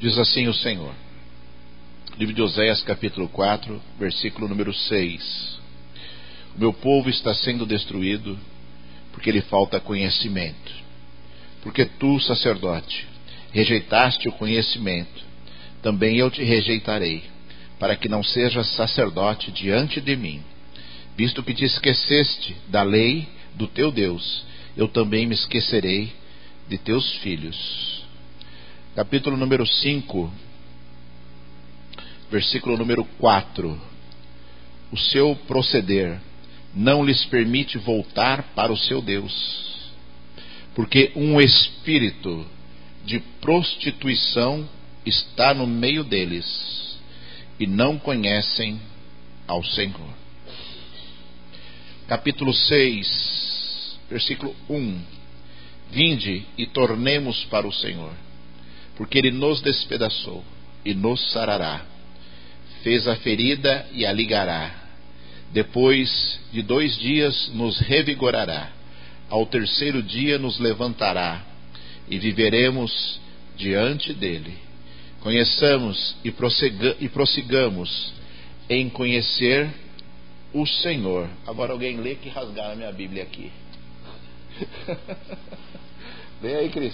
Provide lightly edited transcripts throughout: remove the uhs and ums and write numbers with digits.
Diz assim o Senhor. Livro de Oséias, capítulo 4, versículo número 6. O meu povo está sendo destruído porque lhe falta conhecimento. Porque tu, sacerdote, rejeitaste o conhecimento, também eu te rejeitarei, para que não sejas sacerdote diante de mim. Visto que te esqueceste da lei do teu Deus, eu também me esquecerei de teus filhos. Capítulo número 5, versículo número 4. O seu proceder não lhes permite voltar para o seu Deus, porque um espírito de prostituição está no meio deles, e não conhecem ao Senhor. Capítulo 6, versículo 1. Vinde e tornemos para o Senhor, porque Ele nos despedaçou e nos sarará. Fez a ferida e a ligará. Depois de 2 dias nos revigorará. Ao 3º dia nos levantará, e viveremos diante dele. Conheçamos e prossigamos em conhecer o Senhor. Agora alguém lê que rasgaram a minha Bíblia aqui. Lê aí, Cris.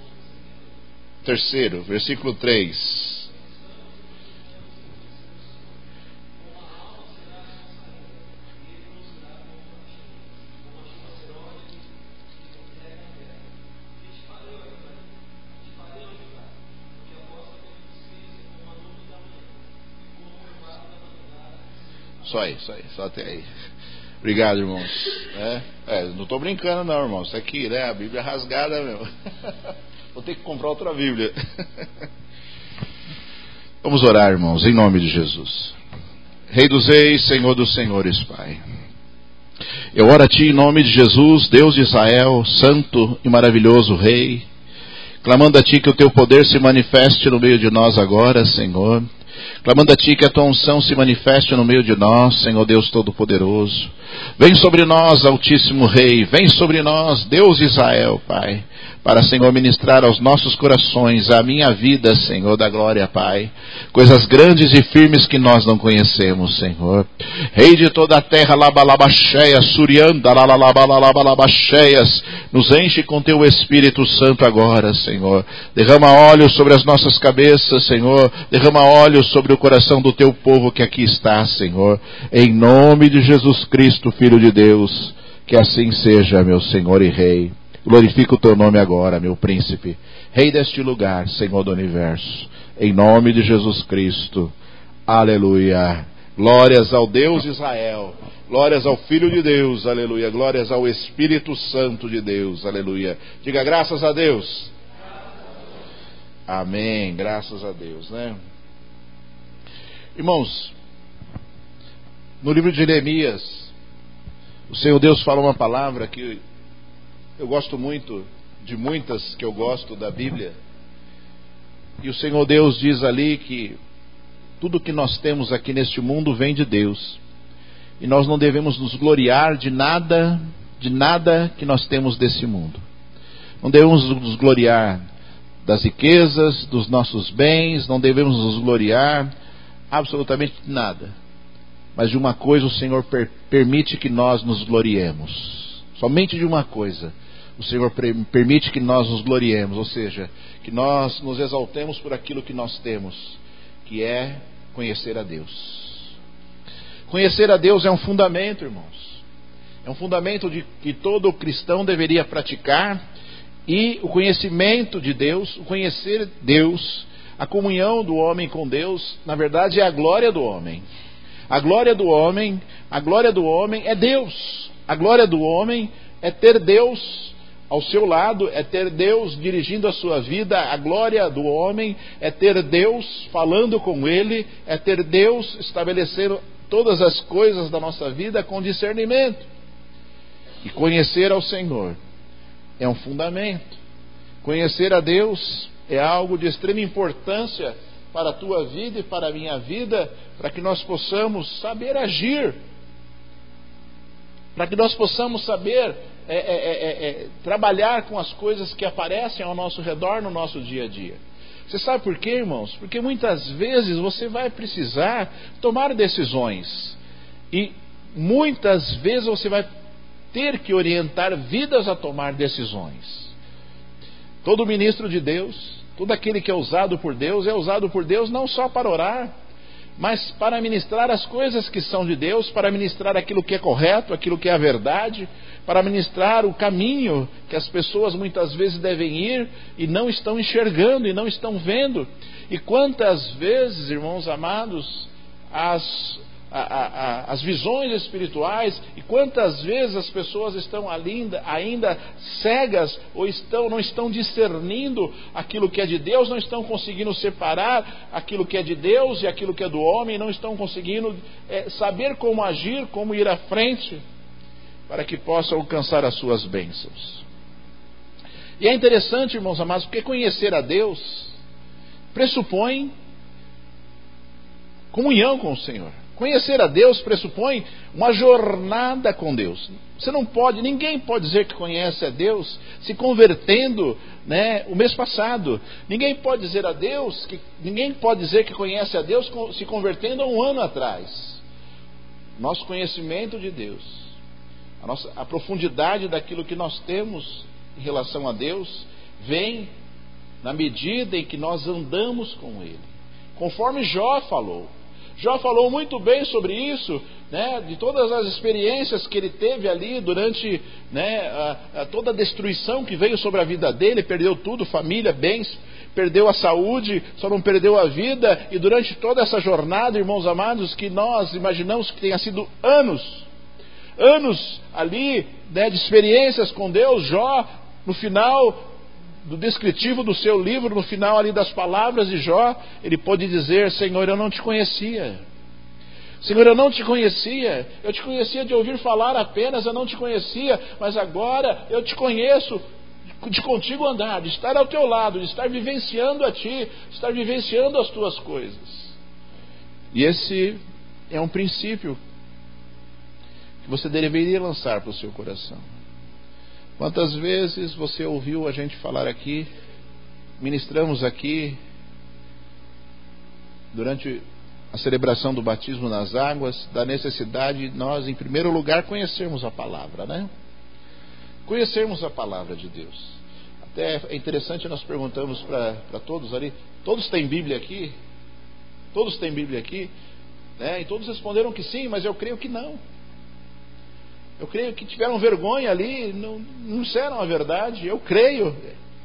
3º, versículo 3. Só aí, só até aí. Obrigado, irmãos. Não estou brincando não, irmãos. Isso aqui, né? A Bíblia é rasgada mesmo. Vou ter que comprar outra Bíblia. Vamos orar, irmãos, em nome de Jesus. Rei dos reis, Senhor dos senhores, Pai. Eu oro a Ti em nome de Jesus, Deus de Israel, santo e maravilhoso Rei, clamando a Ti que o Teu poder se manifeste no meio de nós agora, Senhor. Clamando a Ti que a Tua unção se manifeste no meio de nós, Senhor Deus Todo-Poderoso. Vem sobre nós, Altíssimo Rei, vem sobre nós, Deus de Israel, Pai, para, Senhor, ministrar aos nossos corações a minha vida, Senhor da glória, Pai. Coisas grandes e firmes que nós não conhecemos, Senhor. Rei de toda a terra, labalabaxéia, surianda, lalalabalabalabacheias, nos enche com Teu Espírito Santo agora, Senhor. Derrama óleo sobre as nossas cabeças, Senhor. Derrama óleo sobre o coração do Teu povo que aqui está, Senhor. Em nome de Jesus Cristo, Filho de Deus, que assim seja, meu Senhor e Rei. Glorifica o Teu nome agora, meu príncipe, Rei deste lugar, Senhor do universo, em nome de Jesus Cristo. Aleluia. Glórias ao Deus de Israel, glórias ao Filho de Deus, aleluia. Glórias ao Espírito Santo de Deus, aleluia. Diga graças a Deus. Amém, graças a Deus, né? Irmãos, no livro de Jeremias, o Senhor Deus fala uma palavra que eu gosto muito, de muitas que eu gosto da Bíblia. E o Senhor Deus diz ali que tudo que nós temos aqui neste mundo vem de Deus. E nós não devemos nos gloriar de nada que nós temos desse mundo. Não devemos nos gloriar das riquezas, dos nossos bens, não devemos nos gloriar absolutamente de nada. Mas de uma coisa o Senhor permite que nós nos gloriemos. Somente de uma coisa o Senhor permite que nós nos gloriemos, ou seja, que nós nos exaltemos por aquilo que nós temos, que é conhecer a Deus. Conhecer a Deus é um fundamento, irmãos. É um fundamento de que todo cristão deveria praticar. E o conhecimento de Deus, o conhecer Deus, a comunhão do homem com Deus, na verdade é a glória do homem. A glória do homem é Deus. A glória do homem é ter Deus ao seu lado, é ter Deus dirigindo a sua vida. A glória do homem é ter Deus falando com ele, é ter Deus estabelecendo todas as coisas da nossa vida com discernimento. E conhecer ao Senhor é um fundamento. Conhecer a Deus é algo de extrema importância para a tua vida e para a minha vida, para que nós possamos saber agir, para que nós possamos saber trabalhar com as coisas que aparecem ao nosso redor no nosso dia a dia. Você sabe por quê, irmãos? Porque muitas vezes você vai precisar tomar decisões. E muitas vezes você vai ter que orientar vidas a tomar decisões. Todo ministro de Deus, todo aquele que é usado por Deus não só para orar, mas para ministrar as coisas que são de Deus, para ministrar aquilo que é correto, aquilo que é a verdade, para ministrar o caminho que as pessoas muitas vezes devem ir e não estão enxergando e não estão vendo. E quantas vezes, irmãos amados, as visões espirituais, e quantas vezes as pessoas estão ainda cegas, ou não estão discernindo aquilo que é de Deus, não estão conseguindo separar aquilo que é de Deus e aquilo que é do homem, não estão conseguindo saber como agir, como ir à frente, para que possam alcançar as suas bênçãos. E é interessante, irmãos amados, porque conhecer a Deus pressupõe comunhão com o Senhor. Conhecer a Deus pressupõe uma jornada com Deus. Ninguém pode dizer que conhece a Deus se convertendo, o mês passado. Ninguém pode dizer que conhece a Deus se convertendo há um ano atrás. Nosso conhecimento de Deus, a profundidade daquilo que nós temos em relação a Deus, vem na medida em que nós andamos com Ele. Conforme Jó falou. Jó falou muito bem sobre isso, de todas as experiências que ele teve ali durante toda a destruição que veio sobre a vida dele. Perdeu tudo, família, bens, perdeu a saúde, só não perdeu a vida. E durante toda essa jornada, irmãos amados, que nós imaginamos que tenha sido anos ali de experiências com Deus, Jó, no final do descritivo do seu livro, no final ali das palavras de Jó, ele pôde dizer: Senhor, eu não te conhecia. Senhor, eu não te conhecia. Eu te conhecia de ouvir falar apenas, eu não te conhecia, mas agora eu te conheço, de contigo andar, de estar ao teu lado, de estar vivenciando a ti, de estar vivenciando as tuas coisas. E esse é um princípio que você deveria lançar para o seu coração. Quantas vezes você ouviu a gente falar aqui, ministramos aqui, durante a celebração do batismo nas águas, da necessidade de nós, em primeiro lugar, conhecermos a palavra, Conhecermos a palavra de Deus. Até é interessante, nós perguntamos para todos ali, todos têm Bíblia aqui? Todos têm Bíblia aqui? E todos responderam que sim, mas eu creio que não. Eu creio que tiveram vergonha ali, não disseram a verdade. Eu creio,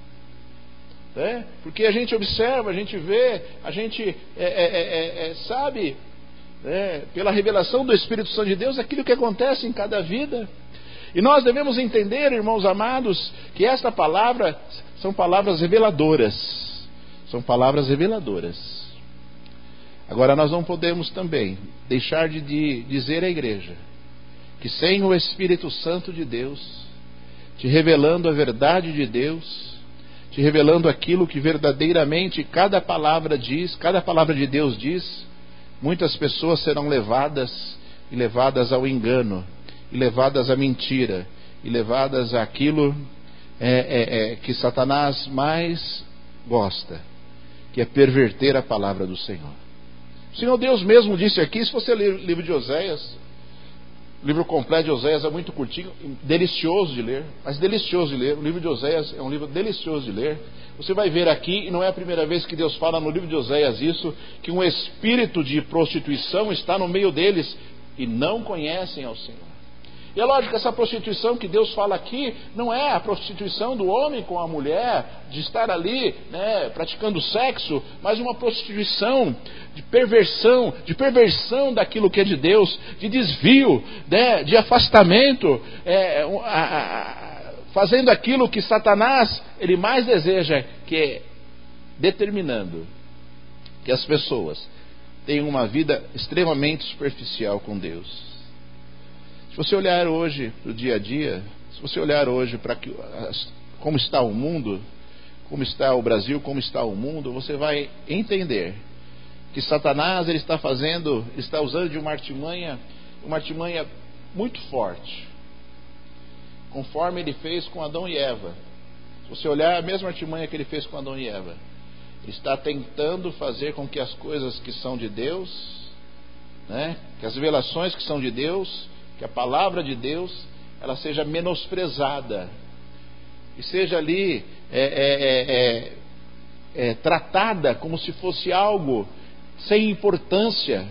porque a gente observa, a gente vê, a gente sabe, pela revelação do Espírito Santo de Deus, aquilo que acontece em cada vida. E nós devemos entender, irmãos amados, que esta palavra são palavras reveladoras. São palavras reveladoras. Agora, nós não podemos também deixar de dizer à igreja que sem o Espírito Santo de Deus, te revelando a verdade de Deus, te revelando aquilo que verdadeiramente cada palavra diz, cada palavra de Deus diz, muitas pessoas serão levadas ao engano, e levadas à mentira, e levadas àquilo que Satanás mais gosta, que é perverter a palavra do Senhor. O Senhor Deus mesmo disse aqui, se você ler o livro de Oséias, o livro completo de Oséias é muito curtinho, delicioso de ler, mas delicioso de ler. O livro de Oséias é um livro delicioso de ler. Você vai ver aqui, e não é a primeira vez que Deus fala no livro de Oséias isso, que um espírito de prostituição está no meio deles e não conhecem ao Senhor. E é lógico que essa prostituição que Deus fala aqui não é a prostituição do homem com a mulher, de estar ali praticando sexo, mas uma prostituição de perversão daquilo que é de Deus, de desvio, de afastamento, fazendo aquilo que Satanás ele mais deseja, que é determinando que as pessoas tenham uma vida extremamente superficial com Deus. Se você olhar hoje para o dia a dia, se você olhar hoje para como está o mundo, como está o Brasil, como está o mundo, você vai entender que Satanás ele está usando de uma artimanha muito forte, conforme ele fez com Adão e Eva. Se você olhar a mesma artimanha que ele fez com Adão e Eva, está tentando fazer com que as coisas que são de Deus, né, que as revelações que são de Deus, que a palavra de Deus, ela seja menosprezada e seja ali tratada como se fosse algo sem importância,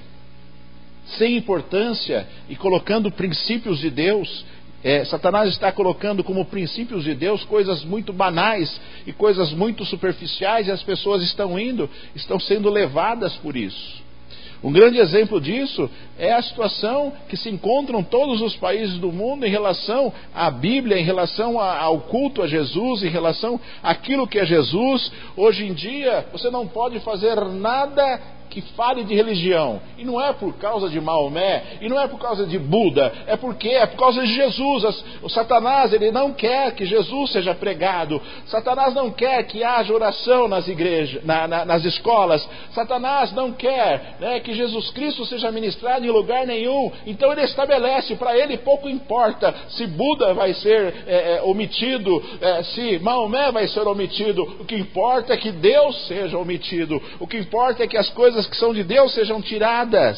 e colocando princípios de Deus. Satanás está colocando como princípios de Deus coisas muito banais e coisas muito superficiais, e as pessoas estão sendo levadas por isso. Um grande exemplo disso é a situação que se encontram todos os países do mundo em relação à Bíblia, em relação ao culto a Jesus, em relação àquilo que é Jesus. Hoje em dia, você não pode fazer nada que fale de religião, e não é por causa de Maomé, e não é por causa de Buda, é por causa de Jesus. O Satanás, ele não quer que Jesus seja pregado. Satanás não quer que haja oração nas igrejas, nas escolas. Satanás não quer, né, que Jesus Cristo seja ministrado em lugar nenhum. Então ele estabelece, para ele pouco importa se Buda vai ser omitido, se Maomé vai ser omitido. O que importa é que Deus seja omitido. O que importa é que as coisas que são de Deus sejam tiradas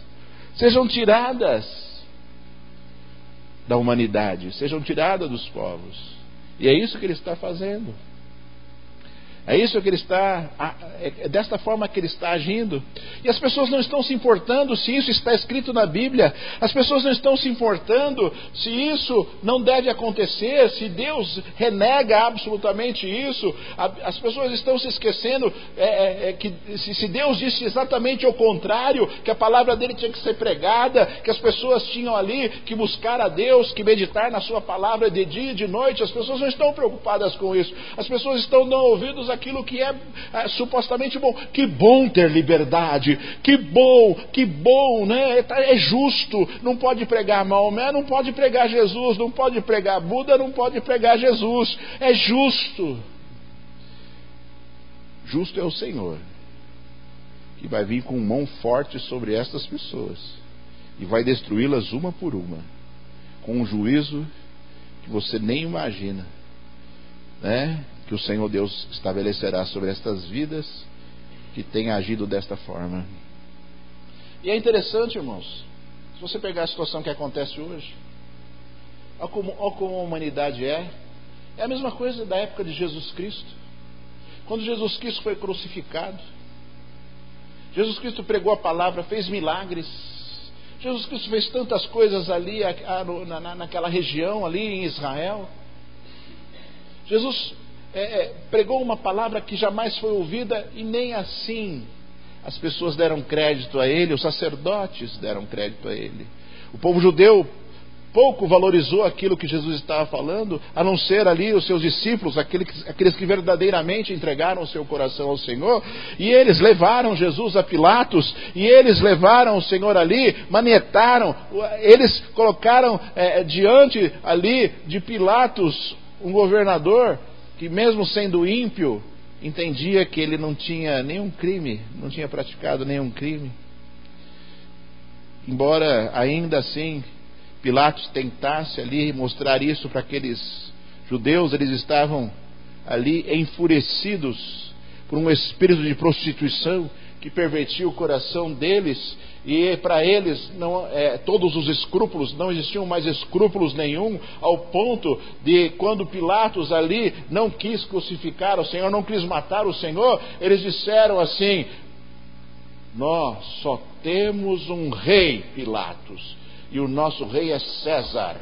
da humanidade, sejam tiradas dos povos. E é isso que ele está fazendo. É isso que ele está, é desta forma que ele está agindo. E as pessoas não estão se importando se isso está escrito na Bíblia. As pessoas não estão se importando se isso não deve acontecer, se Deus renega absolutamente isso. As pessoas estão se esquecendo que se Deus disse exatamente o contrário, que a palavra dele tinha que ser pregada, que as pessoas tinham ali que buscar a Deus, que meditar na sua palavra de dia e de noite. As pessoas não estão preocupadas com isso. As pessoas estão dando ouvidos aquilo que é supostamente bom. Que bom ter liberdade, que bom, né? É justo. Não pode pregar Maomé, não pode pregar Jesus, não pode pregar Buda, não pode pregar Jesus. É justo. Justo é o Senhor, que vai vir com mão forte sobre estas pessoas e vai destruí-las uma por uma, com um juízo que você nem imagina, né? Que o Senhor Deus estabelecerá sobre estas vidas que têm agido desta forma. E é interessante, irmãos, se você pegar a situação que acontece hoje, olha como a humanidade é a mesma coisa da época de Jesus Cristo. Quando Jesus Cristo foi crucificado, Jesus Cristo pregou a palavra, fez milagres. Jesus Cristo fez tantas coisas ali naquela região, ali em Israel. Jesus pregou uma palavra que jamais foi ouvida, e nem assim as pessoas deram crédito a ele, os sacerdotes deram crédito a ele. O povo judeu pouco valorizou aquilo que Jesus estava falando, a não ser ali os seus discípulos, aqueles que verdadeiramente entregaram o seu coração ao Senhor. E eles levaram Jesus a Pilatos, e eles levaram o Senhor ali, manietaram, eles colocaram diante ali de Pilatos um governador que, mesmo sendo ímpio, entendia que ele não tinha nenhum crime, não tinha praticado nenhum crime. Embora ainda assim Pilatos tentasse ali mostrar isso para aqueles judeus, eles estavam ali enfurecidos por um espírito de prostituição que pervertia o coração deles, e para eles todos os escrúpulos, não existiam mais escrúpulos nenhum, ao ponto de, quando Pilatos ali não quis crucificar o Senhor, não quis matar o Senhor, eles disseram assim: nós só temos um rei, Pilatos, e o nosso rei é César.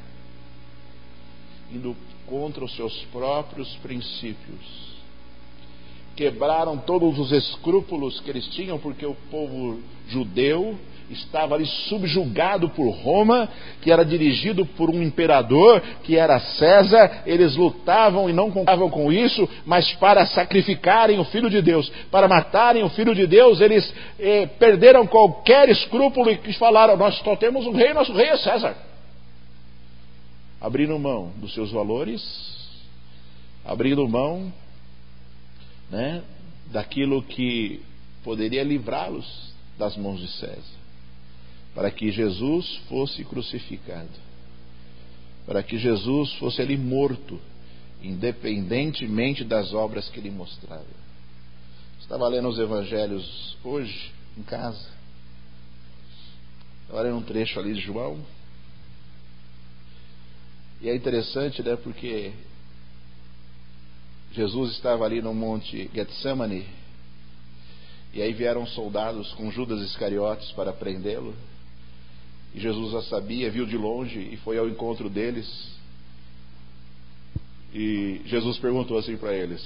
Indo contra os seus próprios princípios, quebraram todos os escrúpulos que eles tinham, porque o povo judeu estava ali subjugado por Roma, que era dirigido por um imperador, que era César. Eles lutavam e não contavam com isso, mas para sacrificarem o Filho de Deus, para matarem o Filho de Deus, eles perderam qualquer escrúpulo e falaram: nós só temos um rei, nosso rei é César. Abrindo mão dos seus valores, abrindo mão, né, daquilo que poderia livrá-los das mãos de César, para que Jesus fosse crucificado, para que Jesus fosse ali morto, independentemente das obras que ele mostrava. Estava lendo os evangelhos hoje, em casa. Estava lendo um trecho ali de João. E é interessante, né? Porque Jesus estava ali no monte Getsemane. E aí vieram soldados com Judas Iscariotes para prendê-lo. E Jesus já sabia, viu de longe e foi ao encontro deles. E Jesus perguntou assim para eles: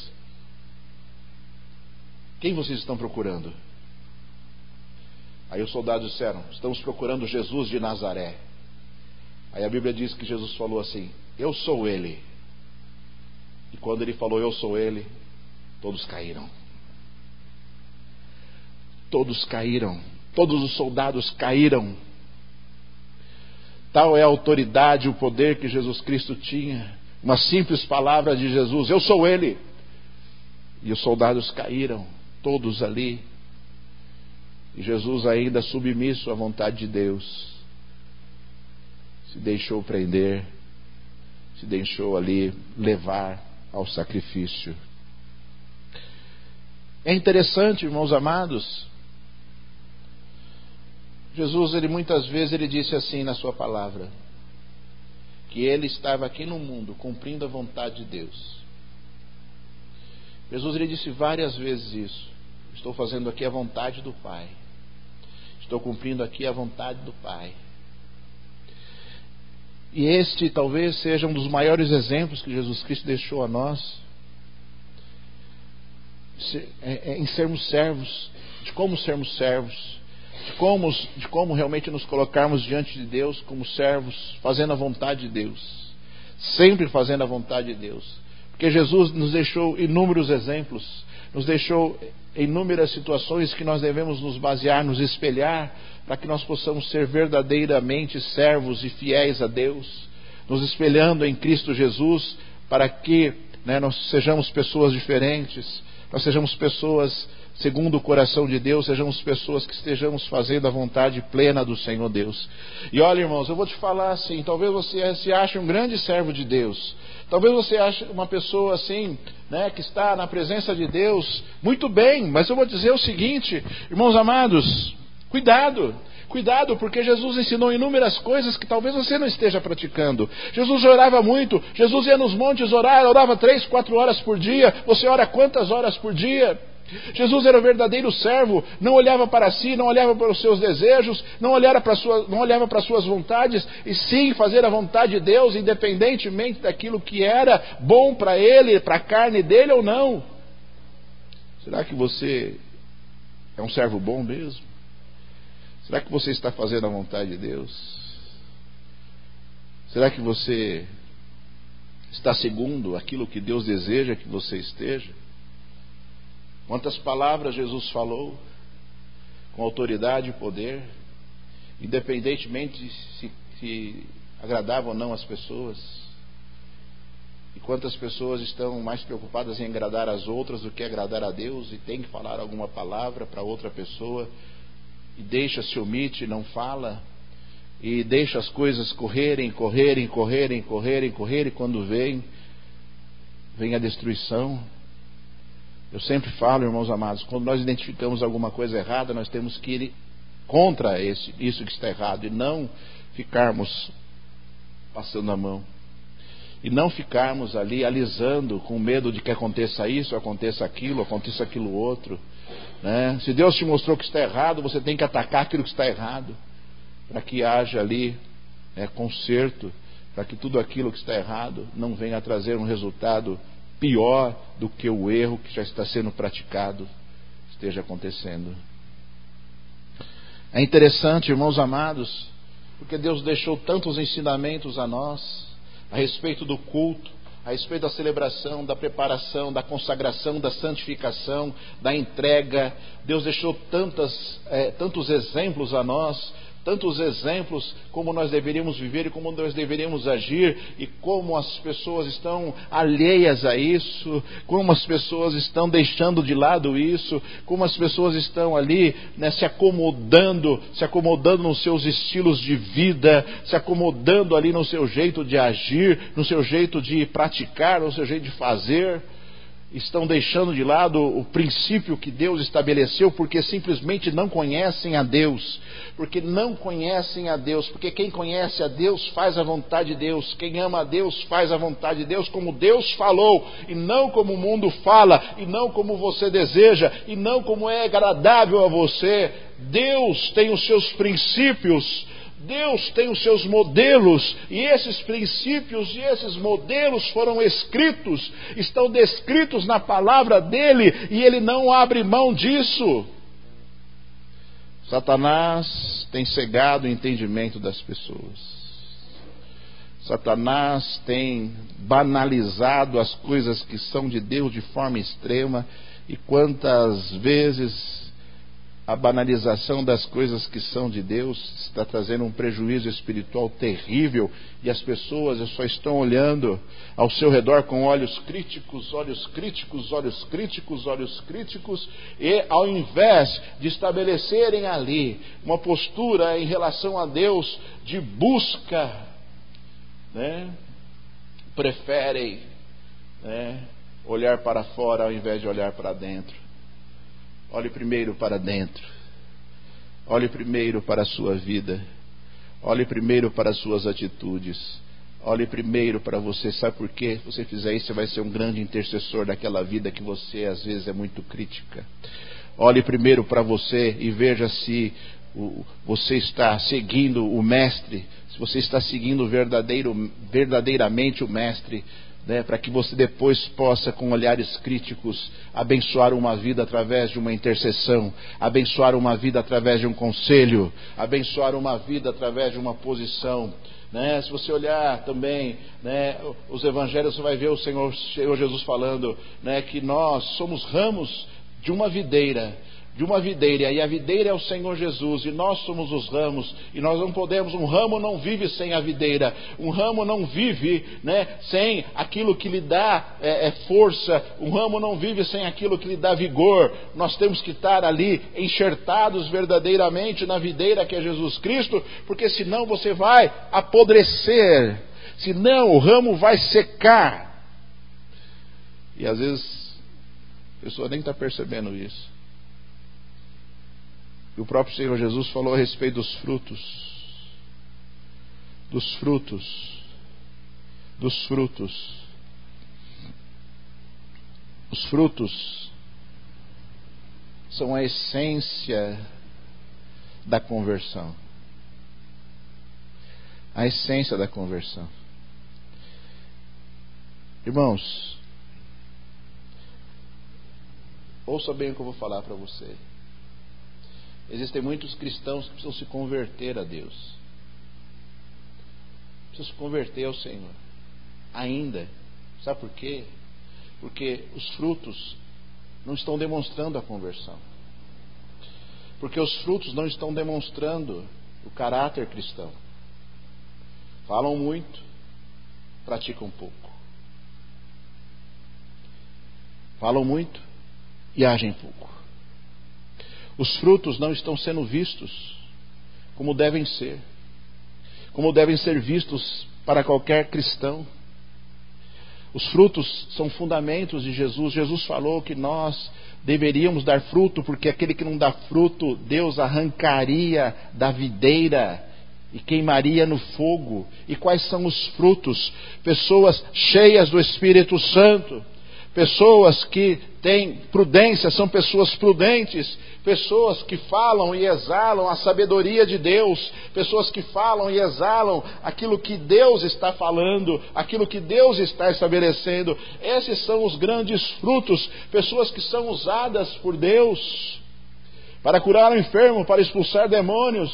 quem vocês estão procurando? Aí os soldados disseram: estamos procurando Jesus de Nazaré. Aí a Bíblia diz que Jesus falou assim: eu sou ele. E quando ele falou eu sou ele, todos caíram. Todos caíram. Todos os soldados caíram. Tal é a autoridade, o poder que Jesus Cristo tinha. Uma simples palavra de Jesus: eu sou ele. E os soldados caíram, todos ali. E Jesus, ainda submisso à vontade de Deus, se deixou prender, se deixou ali levar ao sacrifício. É interessante, irmãos amados, Jesus, ele muitas vezes ele disse assim na sua palavra, que ele estava aqui no mundo cumprindo a vontade de Deus. Jesus, ele disse várias vezes isso: estou fazendo aqui a vontade do Pai, estou cumprindo aqui a vontade do Pai. E este talvez seja um dos maiores exemplos que Jesus Cristo deixou a nós, em sermos servos, de como sermos servos, de como realmente nos colocarmos diante de Deus como servos, fazendo a vontade de Deus, sempre fazendo a vontade de Deus. Porque Jesus nos deixou inúmeros exemplos, nos deixou inúmeras situações que nós devemos nos basear, nos espelhar, para que nós possamos ser verdadeiramente servos e fiéis a Deus, nos espelhando em Cristo Jesus, para que nós sejamos pessoas diferentes, nós sejamos pessoas segundo o coração de Deus, sejamos pessoas que estejamos fazendo a vontade plena do Senhor Deus. E olha, irmãos, eu vou te falar assim, talvez você se ache um grande servo de Deus, talvez você ache uma pessoa assim, que está na presença de Deus, muito bem, mas eu vou dizer o seguinte, irmãos amados, cuidado, porque Jesus ensinou inúmeras coisas que talvez você não esteja praticando. Jesus orava muito, Jesus ia nos montes orar, orava 3, 4 horas por dia. Você ora quantas horas por dia? Jesus era o verdadeiro servo, não olhava para si, não olhava para os seus desejos, não olhava para as suas vontades, e sim fazer a vontade de Deus, independentemente daquilo que era bom para ele, para a carne dele ou não. Será que você é um servo bom mesmo? Será que você está fazendo a vontade de Deus? Será que você está segundo aquilo que Deus deseja que você esteja? Quantas palavras Jesus falou, com autoridade e poder, independentemente se agradava ou não as pessoas. E quantas pessoas estão mais preocupadas em agradar as outras do que agradar a Deus, e tem que falar alguma palavra para outra pessoa, e se omite, não fala, e deixa as coisas correrem, e quando vem a destruição. Eu sempre falo, irmãos amados, quando nós identificamos alguma coisa errada, nós temos que ir contra isso que está errado, e não ficarmos passando a mão, e não ficarmos ali alisando com medo de que aconteça isso, aconteça aquilo outro, né? Se Deus te mostrou que está errado, você tem que atacar aquilo que está errado, para que haja ali conserto, para que tudo aquilo que está errado não venha a trazer um resultado pior do que o erro que já está sendo praticado esteja acontecendo. É interessante, irmãos amados, porque Deus deixou tantos ensinamentos a nós a respeito do culto, a respeito da celebração, da preparação, da consagração, da santificação, da entrega. Deus deixou tantos exemplos a nós, tantos exemplos como nós deveríamos viver e como nós deveríamos agir, e como as pessoas estão alheias a isso, como as pessoas estão deixando de lado isso, como as pessoas estão ali se acomodando nos seus estilos de vida, se acomodando ali no seu jeito de agir, no seu jeito de praticar, no seu jeito de fazer. estão deixando de lado o princípio que Deus estabeleceu, porque simplesmente não conhecem a Deus. Porque não conhecem a Deus. Porque quem conhece a Deus faz a vontade de Deus. Quem ama a Deus faz a vontade de Deus, como Deus falou, e não como o mundo fala, e não como você deseja, e não como é agradável a você. Deus tem os seus princípios, Deus tem os seus modelos, e esses princípios e esses modelos foram escritos, estão descritos na palavra dele, e ele não abre mão disso. Satanás tem cegado o entendimento das pessoas. Satanás tem banalizado as coisas que são de Deus de forma extrema, e quantas vezes a banalização das coisas que são de Deus está trazendo um prejuízo espiritual terrível, e as pessoas só estão olhando ao seu redor com olhos críticos, olhos críticos, olhos críticos, olhos críticos, e ao invés de estabelecerem ali uma postura em relação a Deus de busca, preferem olhar para fora ao invés de olhar para dentro. Olhe primeiro para dentro. Olhe primeiro para a sua vida. Olhe primeiro para as suas atitudes. Olhe primeiro para você. Sabe por quê? Se você fizer isso, você vai ser um grande intercessor daquela vida que você às vezes é muito crítica. Olhe primeiro para você e veja se você está seguindo o Mestre, se você está seguindo verdadeiramente o Mestre, para que você depois possa, com olhares críticos, abençoar uma vida através de uma intercessão, abençoar uma vida através de um conselho, abençoar uma vida através de uma posição. Se você olhar também os evangelhos, você vai ver o Senhor Jesus falando que nós somos ramos de uma videira, e a videira é o Senhor Jesus, e nós somos os ramos, e nós não podemos, um ramo não vive sem a videira, um ramo não vive sem aquilo que lhe dá força, um ramo não vive sem aquilo que lhe dá vigor. Nós temos que estar ali enxertados verdadeiramente na videira que é Jesus Cristo, porque senão você vai apodrecer, senão o ramo vai secar, e às vezes a pessoa nem está percebendo isso. E o próprio Senhor Jesus falou a respeito dos frutos. Dos frutos. Dos frutos. Os frutos são a essência da conversão. A essência da conversão. Irmãos, ouça bem o que eu vou falar para você. Existem muitos cristãos que precisam se converter a Deus. Precisam se converter ao Senhor. Ainda. Sabe por quê? Porque os frutos não estão demonstrando a conversão. Porque os frutos não estão demonstrando o caráter cristão. Falam muito, praticam pouco. Falam muito e agem pouco. Os frutos não estão sendo vistos como devem ser vistos para qualquer cristão. Os frutos são fundamentos de Jesus. Jesus falou que nós deveríamos dar fruto, porque aquele que não dá fruto, Deus arrancaria da videira e queimaria no fogo. E quais são os frutos? Pessoas cheias do Espírito Santo. Pessoas que têm prudência, são pessoas prudentes, pessoas que falam e exalam a sabedoria de Deus, pessoas que falam e exalam aquilo que Deus está falando, aquilo que Deus está estabelecendo. Esses são os grandes frutos, pessoas que são usadas por Deus para curar o enfermo, para expulsar demônios.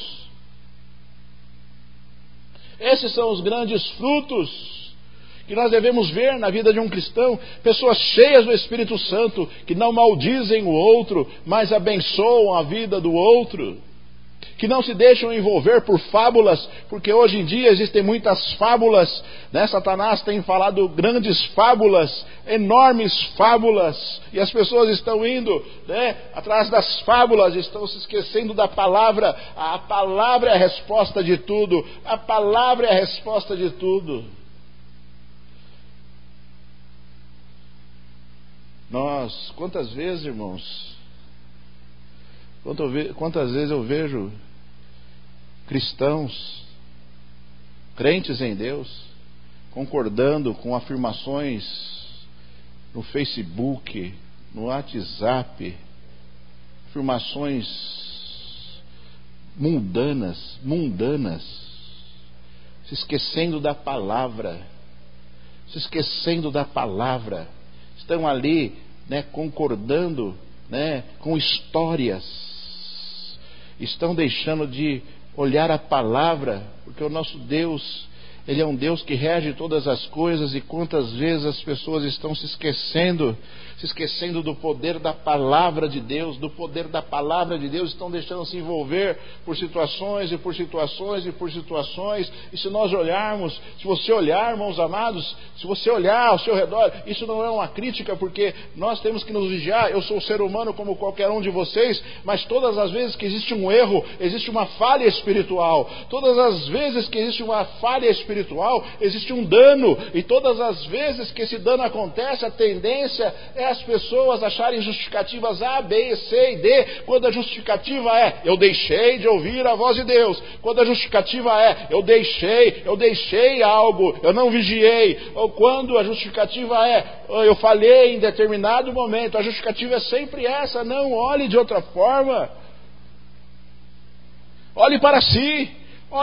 Esses são os grandes frutos que nós devemos ver na vida de um cristão. Pessoas cheias do Espírito Santo, que não maldizem o outro, mas abençoam a vida do outro, que não se deixam envolver por fábulas, porque hoje em dia existem muitas fábulas, Satanás tem falado grandes fábulas, enormes fábulas, e as pessoas estão indo atrás das fábulas, estão se esquecendo da palavra. A palavra é a resposta de tudo, a palavra é a resposta de tudo. Quantas vezes, irmãos, quantas vezes eu vejo cristãos, crentes em Deus, concordando com afirmações no Facebook, no WhatsApp, afirmações mundanas, se esquecendo da palavra, estão ali, concordando, com histórias, estão deixando de olhar a palavra, porque o nosso Deus, Ele é um Deus que rege todas as coisas, e quantas vezes as pessoas estão se esquecendo do poder da palavra de Deus, estão deixando se envolver por situações, e se nós olharmos, se você olhar, irmãos amados, se você olhar ao seu redor, isso não é uma crítica, porque nós temos que nos vigiar. Eu sou um ser humano como qualquer um de vocês, mas todas as vezes que existe um erro, existe uma falha espiritual, todas as vezes que existe uma falha espiritual, existe um dano, e todas as vezes que esse dano acontece, a tendência é as pessoas acharem justificativas A, B, C e D, quando a justificativa é: eu deixei de ouvir a voz de Deus. Quando a justificativa é: eu deixei algo, eu não vigiei. Ou quando a justificativa é: eu falhei em determinado momento. A justificativa é sempre essa. Não olhe de outra forma. Olhe para si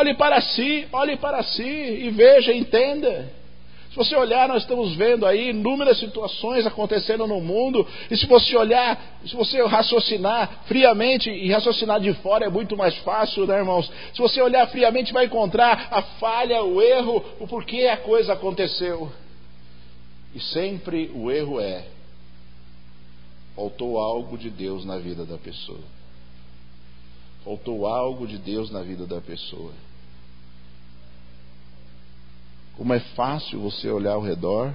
e veja, entenda. Se você olhar, nós estamos vendo aí inúmeras situações acontecendo no mundo, e se você raciocinar friamente, e raciocinar de fora é muito mais fácil, né, irmãos? Se você olhar friamente, vai encontrar a falha, o erro, o porquê a coisa aconteceu. E sempre o erro faltou algo de Deus na vida da pessoa. Como é fácil você olhar ao redor,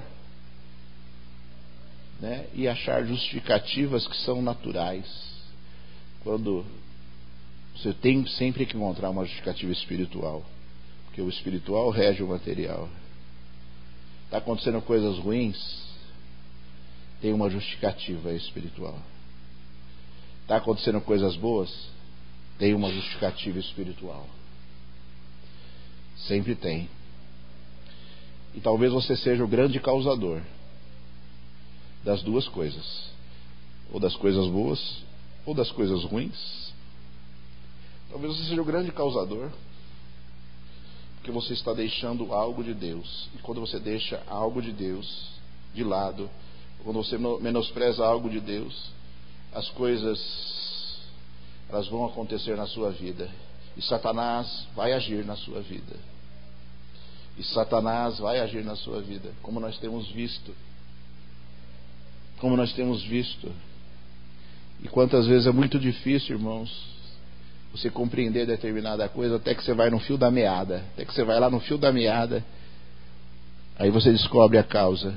e achar justificativas que são naturais, quando você tem sempre que encontrar uma justificativa espiritual, porque o espiritual rege o material. Está acontecendo coisas ruins, tem uma justificativa espiritual. Está acontecendo coisas boas, tem uma justificativa espiritual. Sempre tem. E talvez você seja o grande causador das duas coisas, ou das coisas boas, ou das coisas ruins. Talvez você seja o grande causador, porque você está deixando algo de Deus. E quando você deixa algo de Deus de lado, quando você menospreza algo de Deus, as coisas, elas vão acontecer na sua vida, e Satanás vai agir na sua vida. Como nós temos visto. E quantas vezes é muito difícil, irmãos, você compreender determinada coisa, até que você vai no fio da meada. Aí você descobre a causa.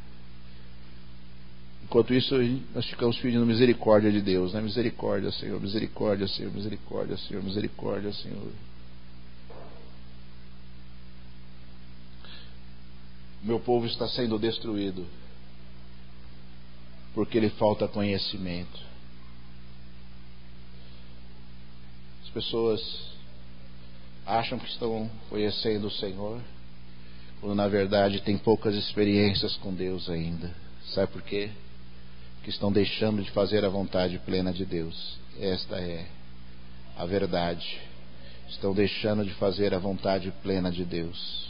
Enquanto isso, nós ficamos pedindo misericórdia de Deus, né? Misericórdia, Senhor, misericórdia, Senhor, misericórdia, Senhor, misericórdia, Senhor. Meu povo está sendo destruído porque lhe falta conhecimento. As pessoas acham que estão conhecendo o Senhor, quando na verdade tem poucas experiências com Deus ainda. Sabe por quê? Porque estão deixando de fazer a vontade plena de Deus. Esta é a verdade. Estão deixando de fazer a vontade plena de Deus.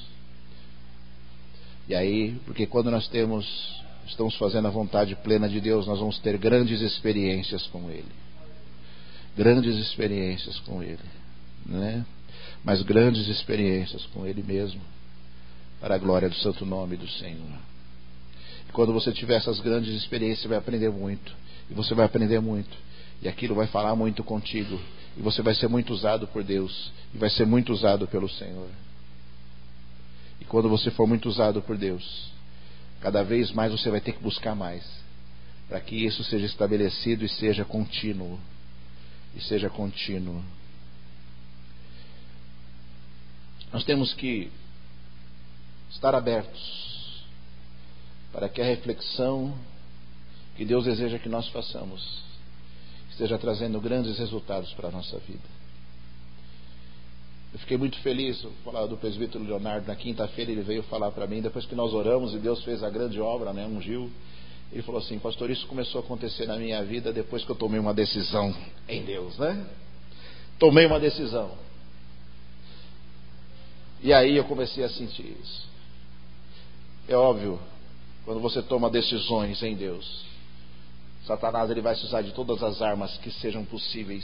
E aí, porque quando nós estamos fazendo a vontade plena de Deus, nós vamos ter grandes experiências com Ele. Mas grandes experiências com Ele mesmo, para a glória do santo nome do Senhor. E quando você tiver essas grandes experiências, você vai aprender muito. E aquilo vai falar muito contigo. E você vai ser muito usado por Deus. E vai ser muito usado pelo Senhor. E quando você for muito usado por Deus, cada vez mais você vai ter que buscar mais, para que isso seja estabelecido e seja contínuo. Nós temos que estar abertos para que a reflexão que Deus deseja que nós façamos esteja trazendo grandes resultados para a nossa vida. Eu fiquei muito feliz, vou falar do presbítero Leonardo, na quinta-feira ele veio falar para mim, depois que nós oramos e Deus fez a grande obra, né, ungiu. Ele falou assim: pastor, isso começou a acontecer na minha vida depois que eu tomei uma decisão em Deus, né? Tomei uma decisão. E aí eu comecei a sentir isso. É óbvio, quando você toma decisões em Deus, Satanás ele vai se usar de todas as armas que sejam possíveis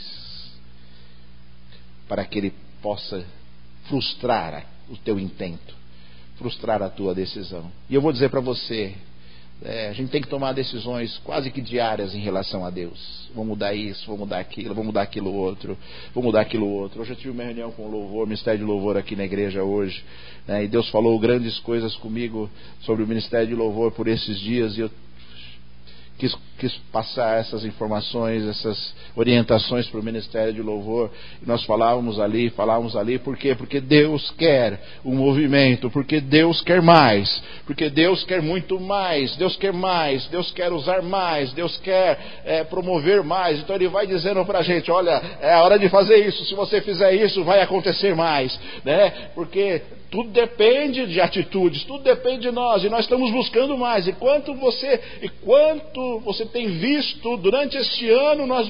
para que ele possa frustrar o teu intento, frustrar a tua decisão. E eu vou dizer para você, a gente tem que tomar decisões quase que diárias em relação a Deus. Vou mudar isso, vou mudar aquilo, vou mudar aquilo outro, vou mudar aquilo outro. Hoje eu tive uma reunião com o louvor, Ministério de Louvor aqui na igreja hoje, né, e Deus falou grandes coisas comigo sobre o Ministério de Louvor por esses dias, e eu quis passar essas informações, essas orientações para o Ministério de Louvor. E nós falávamos ali, por quê? Porque Deus quer um movimento, porque Deus quer mais, porque Deus quer muito mais, Deus quer mais, Deus quer usar mais, Deus quer promover mais. Então Ele vai dizendo para a gente: olha, é a hora de fazer isso, se você fizer isso vai acontecer mais, né? Porque tudo depende de atitudes, tudo depende de nós, e nós estamos buscando mais. E quanto você tem visto durante este ano, nós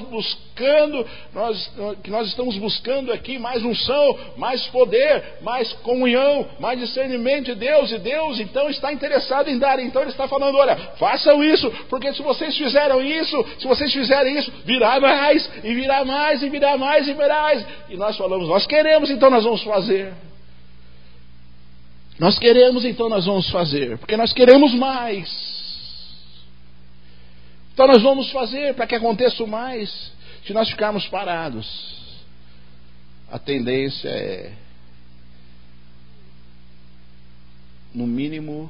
estamos buscando aqui mais unção, mais poder, mais comunhão, mais discernimento de Deus, e Deus então está interessado em dar. Então Ele está falando: olha, façam isso, porque se vocês fizerem isso, virá mais, e virá mais, e virá mais, e virá mais. E nós falamos: nós queremos, então nós vamos fazer. Nós queremos, então nós vamos fazer, porque nós queremos mais. Então nós vamos fazer para que aconteça o mais. Se nós ficarmos parados, a tendência é, no mínimo,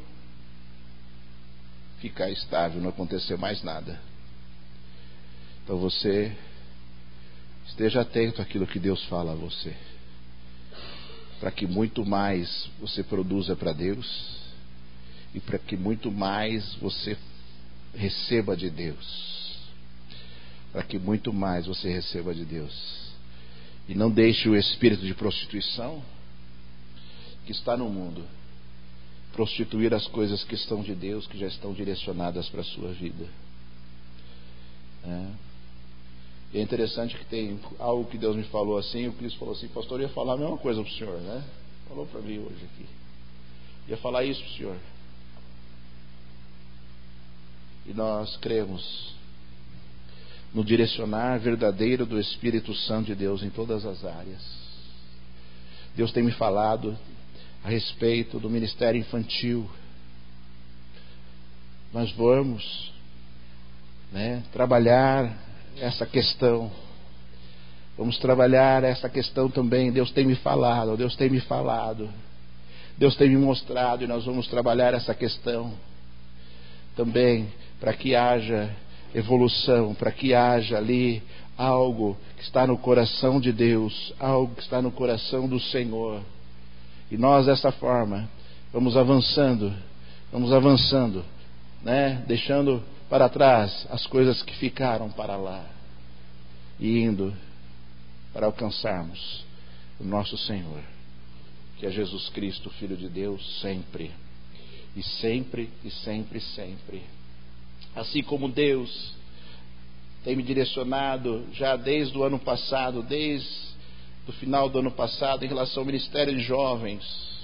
ficar estável, não acontecer mais nada. Então você esteja atento àquilo que Deus fala a você, para que muito mais você produza para Deus e para que muito mais você receba de Deus. Para que muito mais você receba de Deus. E não deixe o espírito de prostituição que está no mundo prostituir as coisas que estão de Deus, que já estão direcionadas para a sua vida. E é interessante que tem algo que Deus me falou assim. O Cristo falou assim: pastor, eu ia falar a mesma coisa para o senhor, né? Falou para mim hoje aqui. Ia falar isso para o senhor. E nós cremos no direcionar verdadeiro do Espírito Santo de Deus em todas as áreas. Deus tem me falado a respeito do ministério infantil. Nós vamos, trabalhar essa questão. Vamos trabalhar essa questão também. Deus tem me falado, Deus tem me mostrado, e nós vamos trabalhar essa questão também, para que haja evolução, para que haja ali algo que está no coração de Deus, algo que está no coração do Senhor. E nós, dessa forma, vamos avançando, deixando para trás as coisas que ficaram para lá, e indo para alcançarmos o nosso Senhor, que é Jesus Cristo, Filho de Deus, sempre, e sempre, e sempre, sempre. Assim como Deus tem me direcionado já desde o ano passado, desde o final do ano passado, em relação ao ministério de jovens,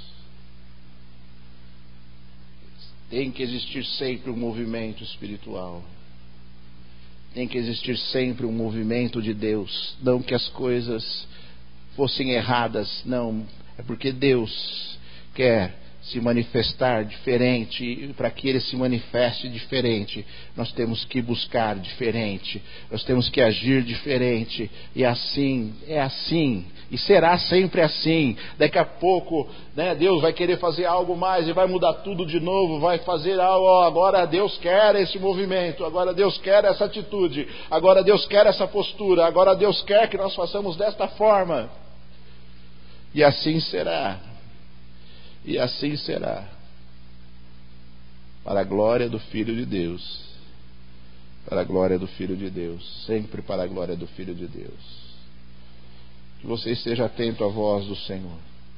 tem que existir sempre um movimento espiritual. Tem que existir sempre um movimento de Deus. Não que as coisas fossem erradas, não. É porque Deus quer se manifestar diferente, e para que Ele se manifeste diferente, nós temos que buscar diferente, nós temos que agir diferente, e assim, é assim, e será sempre assim. Daqui a pouco, Deus vai querer fazer algo mais, e vai mudar tudo de novo, vai fazer algo, agora Deus quer esse movimento, agora Deus quer essa atitude, agora Deus quer essa postura, agora Deus quer que nós façamos desta forma, e assim será. E assim será, para a glória do Filho de Deus, para a glória do Filho de Deus, sempre para a glória do Filho de Deus. Que você esteja atento à voz do Senhor,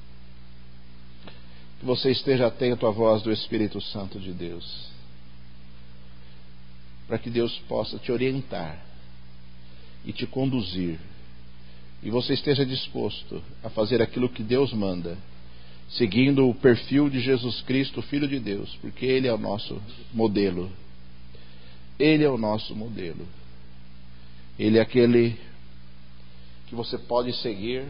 que você esteja atento à voz do Espírito Santo de Deus, para que Deus possa te orientar e te conduzir, e você esteja disposto a fazer aquilo que Deus manda, seguindo o perfil de Jesus Cristo, Filho de Deus, porque Ele é o nosso modelo. Ele é o nosso modelo. Ele é aquele que você pode seguir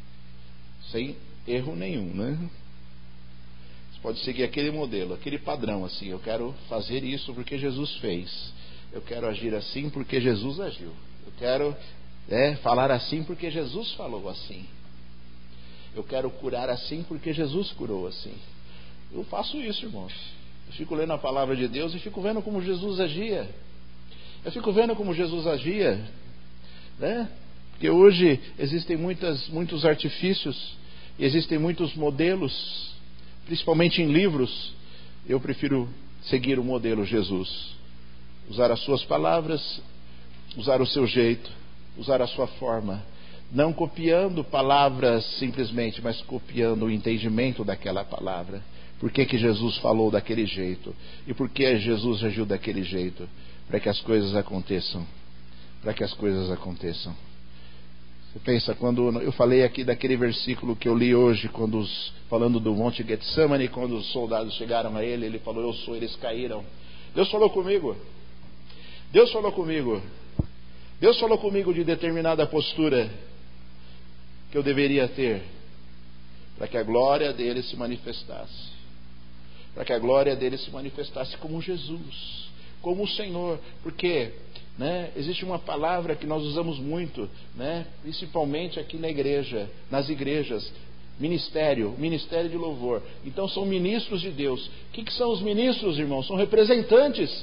sem erro nenhum, né? Você pode seguir aquele modelo, aquele padrão, assim: eu quero fazer isso porque Jesus fez, eu quero agir assim porque Jesus agiu, eu quero falar assim porque Jesus falou assim, eu quero curar assim porque Jesus curou assim. Eu faço isso, irmãos. Eu fico lendo a palavra de Deus e fico vendo como Jesus agia. Eu fico vendo como Jesus agia, né? Porque hoje existem muitos artifícios, existem muitos modelos, principalmente em livros. Eu prefiro seguir o modelo Jesus. Usar as suas palavras, usar o seu jeito, usar a sua forma. Não copiando palavras simplesmente, mas copiando o entendimento daquela palavra. Por que Jesus falou daquele jeito? E por que Jesus agiu daquele jeito? Para que as coisas aconteçam. Para que as coisas aconteçam. Você pensa, quando eu falei aqui daquele versículo que eu li hoje, falando do Monte Getsemane, quando os soldados chegaram a ele, ele falou: eu sou, eles caíram. Deus falou comigo. Deus falou comigo. Deus falou comigo de determinada postura que eu deveria ter, para que a glória dele se manifestasse, para que a glória dele se manifestasse como Jesus, como o Senhor. Porque existe uma palavra que nós usamos muito, principalmente aqui na igreja, nas igrejas: ministério de louvor. Então são ministros de Deus. O que são os ministros, irmãos? São representantes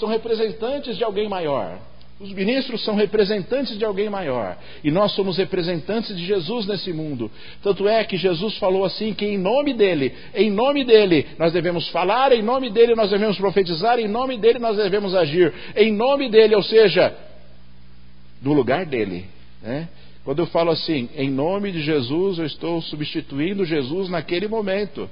de alguém maior. Os ministros são representantes de alguém maior. E nós somos representantes de Jesus nesse mundo. Tanto é que Jesus falou assim, que em nome dele, nós devemos falar, em nome dele nós devemos profetizar, em nome dele nós devemos agir. Em nome dele, ou seja, do lugar dele. Quando eu falo assim, em nome de Jesus, eu estou substituindo Jesus naquele momento.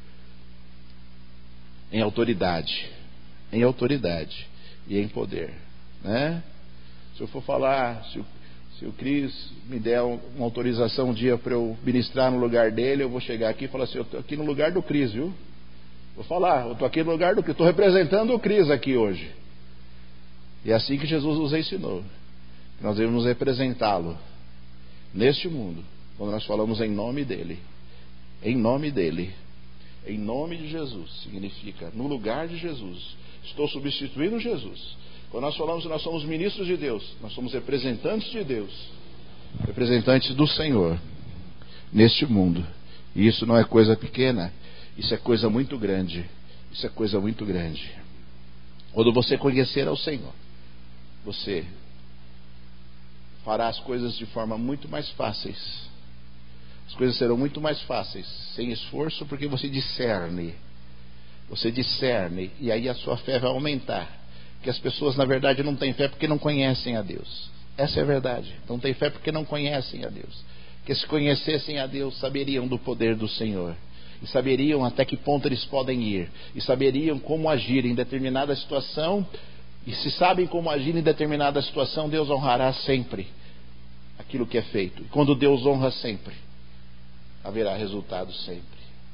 Em autoridade e em poder. Se eu for falar, se o Cris me der uma autorização um dia para eu ministrar no lugar dele, eu vou chegar aqui e falar assim: eu estou aqui no lugar do Cris, viu? Vou falar, eu estou aqui no lugar do Cris, estou representando o Cris aqui hoje. E é assim que Jesus nos ensinou. Nós devemos representá-lo neste mundo, quando nós falamos em nome dele. Em nome dele. Em nome de Jesus significa no lugar de Jesus. Estou substituindo Jesus. Quando nós falamos que nós somos ministros de Deus, nós somos representantes de Deus, representantes do Senhor neste mundo. E isso não é coisa pequena, isso é coisa muito grande. Isso é coisa muito grande. Quando você conhecer ao Senhor, você fará as coisas de forma muito mais fáceis. As coisas serão muito mais fáceis, sem esforço, porque você discerne. Você discerne, e aí a sua fé vai aumentar. Que as pessoas, na verdade, não têm fé porque não conhecem a Deus. Essa é a verdade. Não têm fé porque não conhecem a Deus. Porque se conhecessem a Deus, saberiam do poder do Senhor. E saberiam até que ponto eles podem ir. E saberiam como agir em determinada situação. E se sabem como agir em determinada situação, Deus honrará sempre aquilo que é feito. E quando Deus honra sempre, haverá resultado sempre.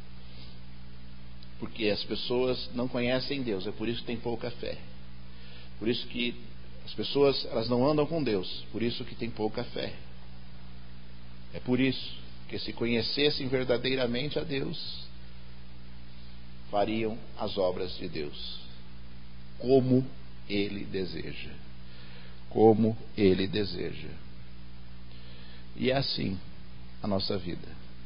Porque as pessoas não conhecem Deus. É por isso que tem pouca fé. Por isso que as pessoas, elas não andam com Deus. Por isso que tem pouca fé. É por isso que, se conhecessem verdadeiramente a Deus, fariam as obras de Deus como Ele deseja. Como Ele deseja. E é assim a nossa vida.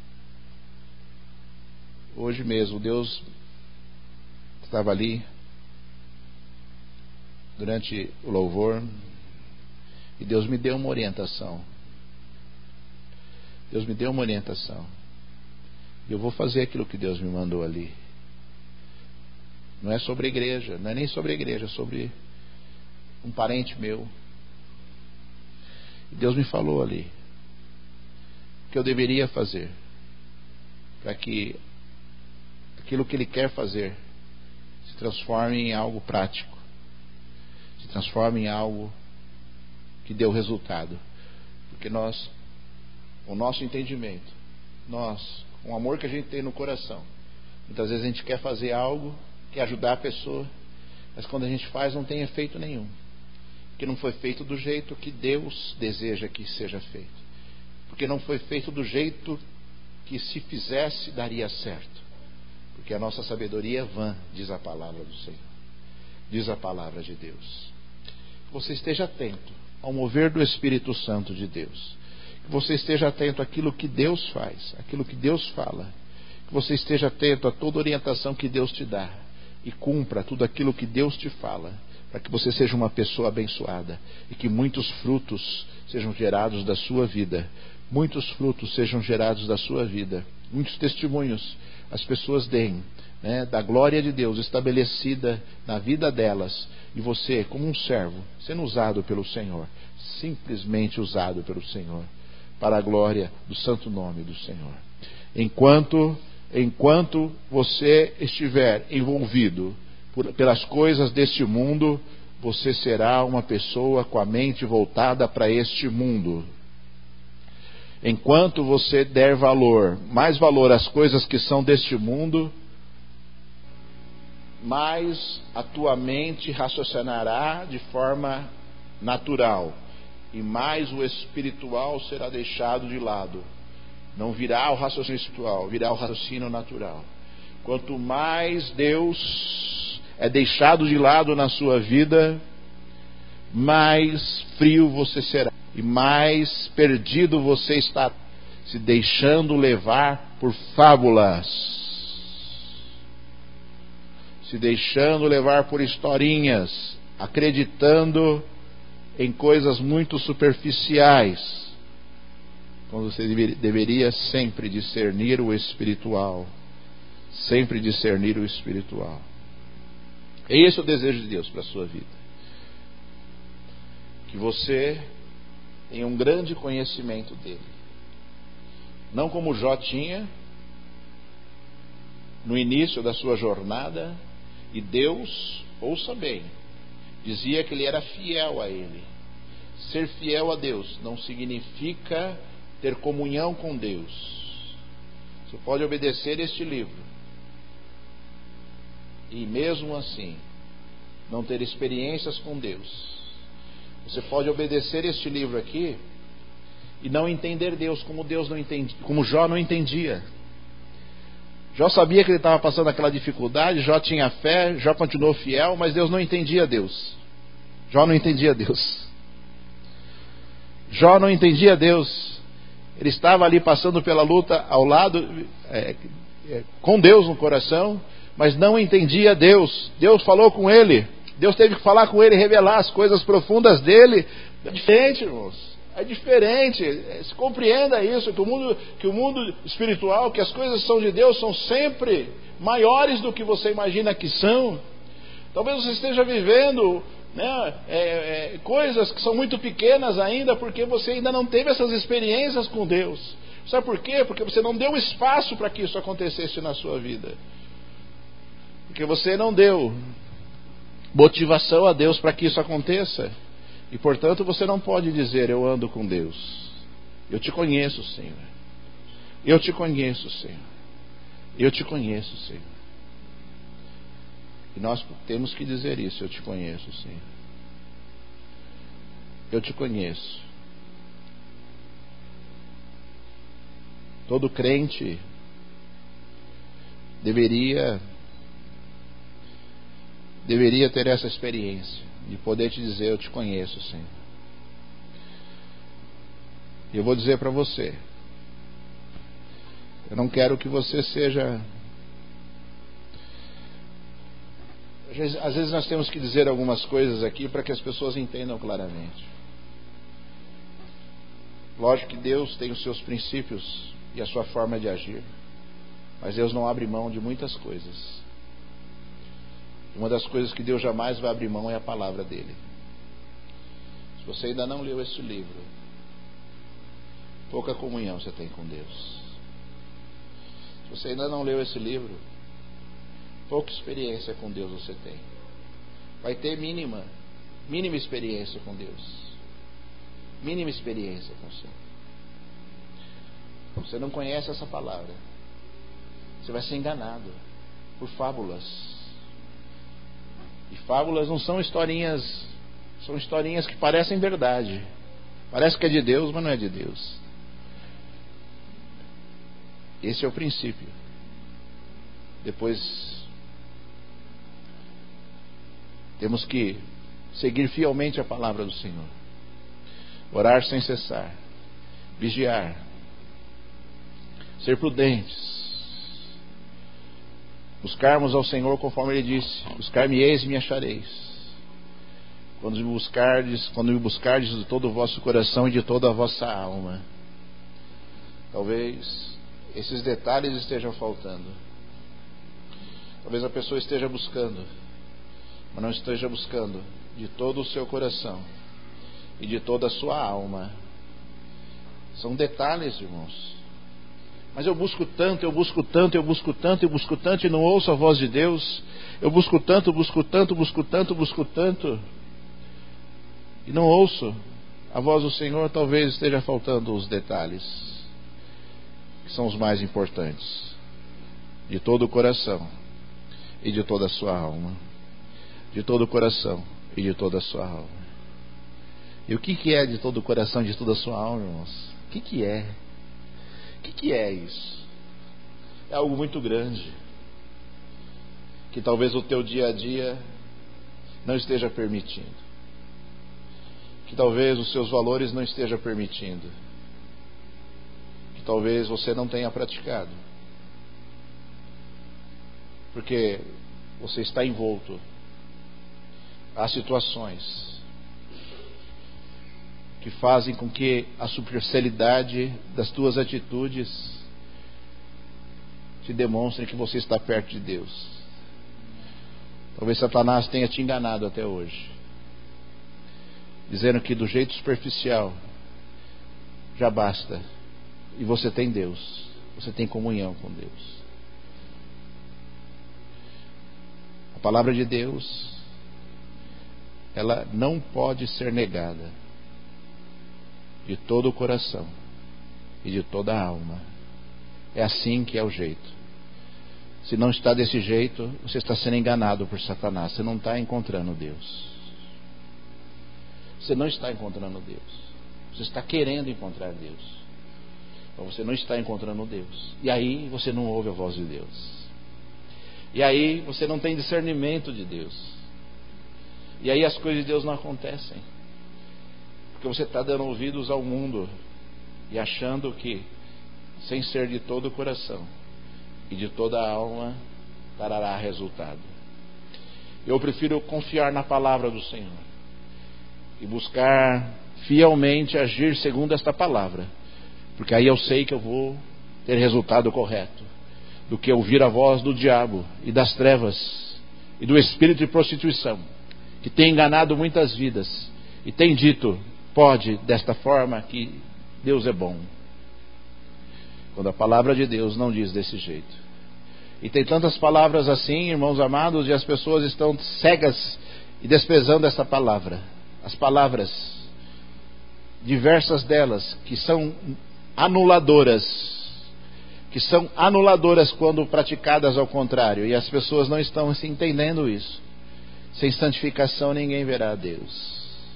Hoje mesmo, Deus estava ali durante o louvor, e Deus me deu uma orientação. Deus me deu uma orientação. E eu vou fazer aquilo que Deus me mandou ali. Não é sobre a igreja, não é nem sobre a igreja, é sobre um parente meu. E Deus me falou ali o que eu deveria fazer para que aquilo que Ele quer fazer se transforme em algo prático, se transforme em algo que dê o resultado. Porque nós, com o nosso entendimento, nós, com o amor que a gente tem no coração, muitas vezes a gente quer fazer algo, quer ajudar a pessoa, mas quando a gente faz não tem efeito nenhum, porque não foi feito do jeito que Deus deseja que seja feito, porque não foi feito do jeito que, se fizesse, daria certo, porque a nossa sabedoria é vã, diz a palavra do Senhor, diz a palavra de Deus. Que você esteja atento ao mover do Espírito Santo de Deus, que você esteja atento àquilo que Deus faz, àquilo que Deus fala, que você esteja atento a toda orientação que Deus te dá e cumpra tudo aquilo que Deus te fala, para que você seja uma pessoa abençoada e que muitos frutos sejam gerados da sua vida, muitos frutos sejam gerados da sua vida, muitos testemunhos as pessoas deem, né, da glória de Deus estabelecida na vida delas, e você, como um servo, sendo usado pelo Senhor, simplesmente usado pelo Senhor, para a glória do santo nome do Senhor. Enquanto você estiver envolvido pelas coisas deste mundo, você será uma pessoa com a mente voltada para este mundo. Enquanto você der mais valor às coisas que são deste mundo, mais a tua mente raciocinará de forma natural, e mais o espiritual será deixado de lado. Não virá o raciocínio espiritual, virá o raciocínio natural. Quanto mais Deus é deixado de lado na sua vida, mais frio você será, e mais perdido você está, se deixando levar por fábulas, se deixando levar por historinhas, acreditando em coisas muito superficiais, quando você deveria sempre discernir o espiritual, sempre discernir o espiritual. Esse é o desejo de Deus para a sua vida, que você tenha um grande conhecimento dele, não como Jó tinha no início da sua jornada. E Deus, ouça bem, dizia que ele era fiel a ele. Ser fiel a Deus não significa ter comunhão com Deus. Você pode obedecer este livro e mesmo assim não ter experiências com Deus. Você pode obedecer este livro aqui e não entender Deus como Deus não entende, como Jó não entendia. Jó sabia que ele estava passando aquela dificuldade, Jó tinha fé, Jó continuou fiel, mas Deus não entendia Deus. Jó não entendia Deus. Jó não entendia Deus. Ele estava ali passando pela luta ao lado, com Deus no coração, mas não entendia Deus. Deus falou com ele, Deus teve que falar com ele, revelar as coisas profundas dele. É diferente, irmãos. É diferente. Se compreenda isso, que o mundo espiritual, que as coisas que são de Deus são sempre maiores do que você imagina que são. Talvez você esteja vivendo, né, coisas que são muito pequenas ainda, porque você ainda não teve essas experiências com Deus. Sabe por quê? Porque você não deu espaço para que isso acontecesse na sua vida. Porque você não deu motivação a Deus para que isso aconteça. E portanto você não pode dizer: eu ando com Deus. Eu te conheço, Senhor. Eu te conheço, Senhor. Eu te conheço, Senhor. E nós temos que dizer isso: eu te conheço, Senhor. Eu te conheço. Todo crente deveria ter essa experiência de poder te dizer: eu te conheço, Senhor. E eu vou dizer para você, eu não quero que você seja... Às vezes nós temos que dizer algumas coisas aqui para que as pessoas entendam claramente. Lógico que Deus tem os seus princípios e a sua forma de agir, mas Deus não abre mão de muitas coisas. Uma das coisas que Deus jamais vai abrir mão é a palavra dele. Se você ainda não leu esse livro, pouca comunhão você tem com Deus. Se você ainda não leu esse livro, pouca experiência com Deus você tem. Vai ter mínima experiência com Deus. Mínima experiência com o Senhor. Você não conhece essa palavra. Você vai ser enganado por fábulas. E fábulas não são historinhas, são historinhas que parecem verdade. Parece que é de Deus, mas não é de Deus. Esse é o princípio. Depois temos que seguir fielmente a palavra do Senhor. Orar sem cessar. Vigiar. Ser prudentes. Buscarmos ao Senhor conforme Ele disse: buscar-me-eis e me achareis. Quando me buscardes de todo o vosso coração e de toda a vossa alma. Talvez esses detalhes estejam faltando. Talvez a pessoa esteja buscando, mas não esteja buscando de todo o seu coração e de toda a sua alma. São detalhes, irmãos. Mas eu busco tanto e não ouço a voz de Deus. Eu busco tanto e não ouço a voz do Senhor. Talvez esteja faltando os detalhes, que são os mais importantes. De todo o coração e de toda a sua alma. De todo o coração e de toda a sua alma. E o que é de todo o coração e de toda a sua alma, irmãos? O que é? O que é isso? É algo muito grande, que talvez o teu dia a dia não esteja permitindo, que talvez os seus valores não estejam permitindo, que talvez você não tenha praticado, porque você está envolto a situações que fazem com que a superficialidade das tuas atitudes te demonstrem que você está perto de Deus. Talvez Satanás tenha te enganado até hoje, dizendo que do jeito superficial já basta, e você tem Deus, você tem comunhão com Deus. A palavra de Deus, ela não pode ser negada. De todo o coração e de toda a alma. É assim que é o jeito. Se não está desse jeito, você está sendo enganado por Satanás. Você não está encontrando Deus. Você não está encontrando Deus. Você está querendo encontrar Deus, mas você não está encontrando Deus. E aí você não ouve a voz de Deus. E aí você não tem discernimento de Deus. E aí as coisas de Deus não acontecem. Porque você está dando ouvidos ao mundo e achando que, sem ser de todo o coração e de toda a alma, dará resultado. Eu prefiro confiar na palavra do Senhor e buscar fielmente agir segundo esta palavra, porque aí eu sei que eu vou ter resultado correto, do que ouvir a voz do diabo e das trevas e do espírito de prostituição, que tem enganado muitas vidas e tem dito: pode desta forma, que Deus é bom, quando a palavra de Deus não diz desse jeito. E tem tantas palavras assim, irmãos amados, e as pessoas estão cegas e desprezando essa palavra. As palavras, diversas delas, que são anuladoras quando praticadas ao contrário, e as pessoas não estão se entendendo isso. Sem santificação ninguém verá a Deus.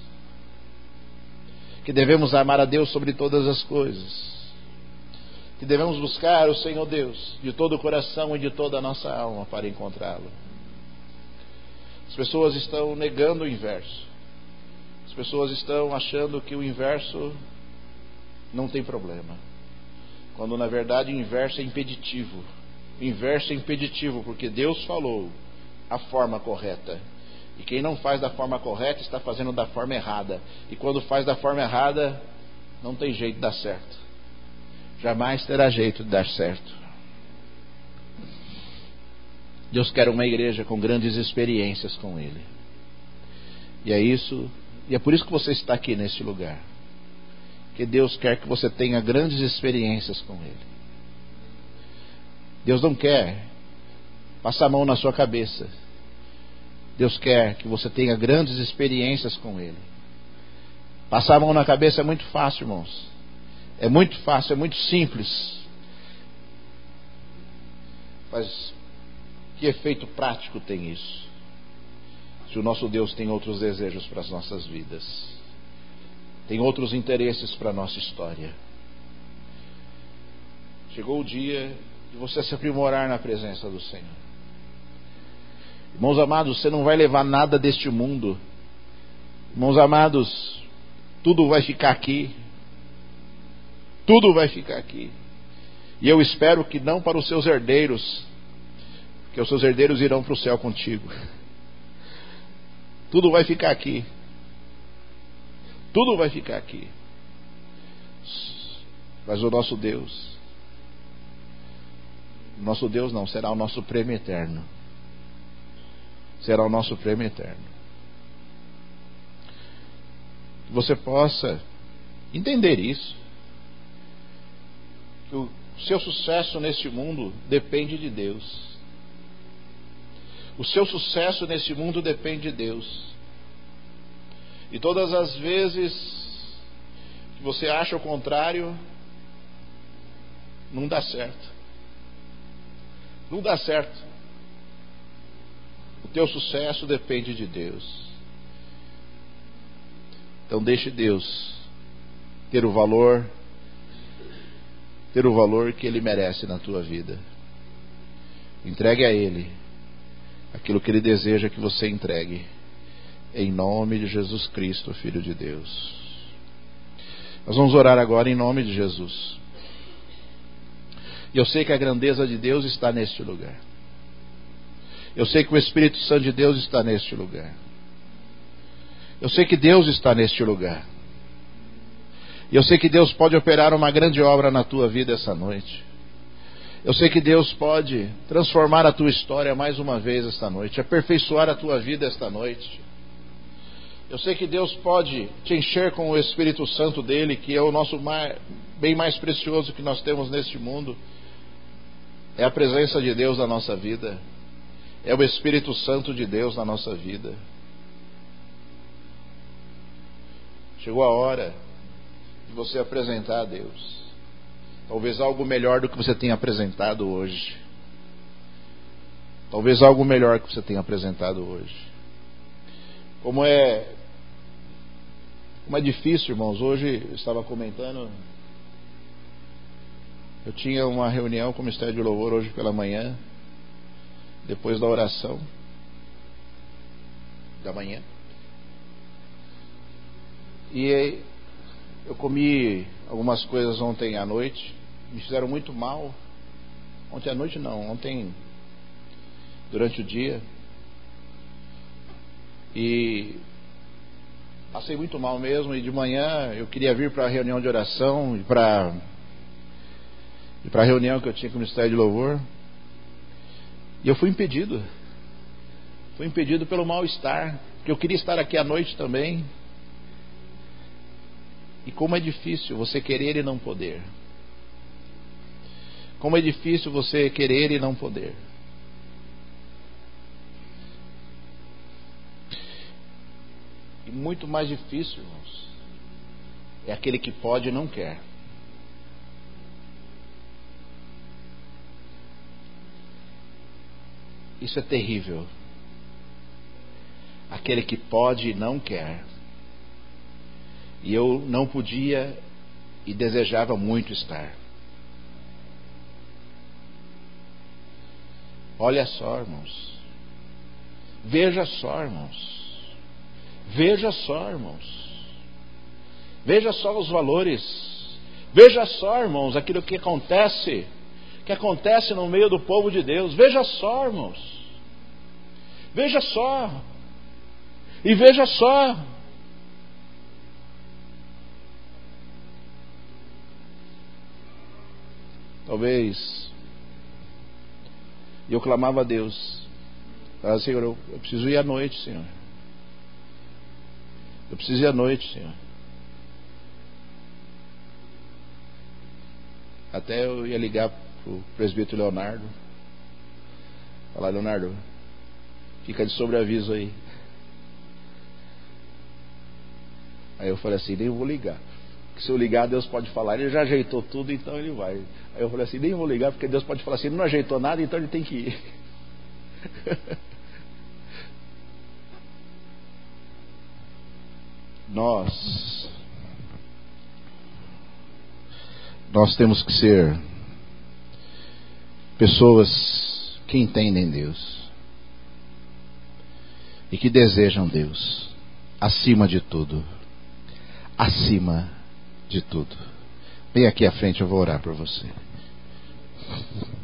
Que devemos amar a Deus sobre todas as coisas, que devemos buscar o Senhor Deus de todo o coração e de toda a nossa alma para encontrá-lo. As pessoas estão negando o inverso. As pessoas estão achando que o inverso não tem problema, quando na verdade o inverso é impeditivo. O inverso é impeditivo porque Deus falou a forma correta. E quem não faz da forma correta está fazendo da forma errada. E quando faz da forma errada, não tem jeito de dar certo. Jamais terá jeito de dar certo. Deus quer uma igreja com grandes experiências com Ele. E é isso E é por isso que você está aqui neste lugar. Que Deus quer que você tenha grandes experiências com Ele. Deus não quer passar a mão na sua cabeça. Deus quer que você tenha grandes experiências com Ele. Passar a mão na cabeça é muito fácil, irmãos. É muito fácil, é muito simples. Mas que efeito prático tem isso? Se o nosso Deus tem outros desejos para as nossas vidas, tem outros interesses para a nossa história. Chegou o dia de você se aprimorar na presença do Senhor. Irmãos amados, você não vai levar nada deste mundo. Irmãos amados, tudo vai ficar aqui. Tudo vai ficar aqui. E eu espero que não para os seus herdeiros, porque os seus herdeiros irão para o céu contigo. Tudo vai ficar aqui. Tudo vai ficar aqui. Mas o nosso Deus não, será o nosso prêmio eterno. Será o nosso prêmio eterno. Que você possa entender isso. Que o seu sucesso neste mundo depende de Deus. O seu sucesso nesse mundo depende de Deus. E todas as vezes que você acha o contrário, não dá certo. Não dá certo. O teu sucesso depende de Deus. Então deixe Deus ter o valor que Ele merece na tua vida. Entregue a Ele aquilo que Ele deseja que você entregue, em nome de Jesus Cristo, Filho de Deus. Nós vamos orar agora em nome de Jesus. E eu sei que a grandeza de Deus está neste lugar. Eu sei que o Espírito Santo de Deus está neste lugar. Eu sei que Deus está neste lugar. E eu sei que Deus pode operar uma grande obra na tua vida essa noite. Eu sei que Deus pode transformar a tua história mais uma vez esta noite, aperfeiçoar a tua vida esta noite. Eu sei que Deus pode te encher com o Espírito Santo dele, que é o nosso bem mais precioso que nós temos neste mundo. É a presença de Deus na nossa vida. É o Espírito Santo de Deus na nossa vida. Chegou a hora de você apresentar a Deus talvez algo melhor do que você tenha apresentado hoje. Talvez algo melhor que você tenha apresentado hoje. Como é difícil, irmãos. Hoje eu estava comentando, eu tinha uma reunião com o Ministério de Louvor hoje pela manhã, depois da oração da manhã. E eu comi algumas coisas ontem à noite, me fizeram muito mal. Ontem à noite não, ontem durante o dia. E passei muito mal mesmo. E de manhã eu queria vir para a reunião de oração e para a reunião que eu tinha com o Ministério de Louvor. E eu fui impedido. Fui impedido pelo mal-estar, porque eu queria estar aqui à noite também. E como é difícil você querer e não poder. Como é difícil você querer e não poder. E muito mais difícil, irmãos, é aquele que pode e não quer. Isso é terrível. Aquele que pode e não quer. E eu não podia e desejava muito estar. Olha só, irmãos. Veja só, irmãos. Veja só, irmãos. Veja só os valores. Veja só, irmãos, aquilo que acontece no meio do povo de Deus. Veja só, irmãos. Veja só. E veja só. Talvez eu clamava a Deus. Falava, Senhor, eu preciso ir à noite, Senhor. Eu preciso ir à noite, Senhor. Até eu ia ligar pro presbítero Leonardo. Falar: Leonardo, fica de sobreaviso aí. Aí eu falei assim: nem vou ligar. Porque se eu ligar, Deus pode falar: ele já ajeitou tudo, então ele vai. Aí eu falei assim: nem vou ligar, porque Deus pode falar assim: ele não ajeitou nada, então ele tem que ir. Nós temos que ser pessoas que entendem Deus e que desejam Deus acima de tudo. Acima de tudo. Vem aqui à frente, eu vou orar por você.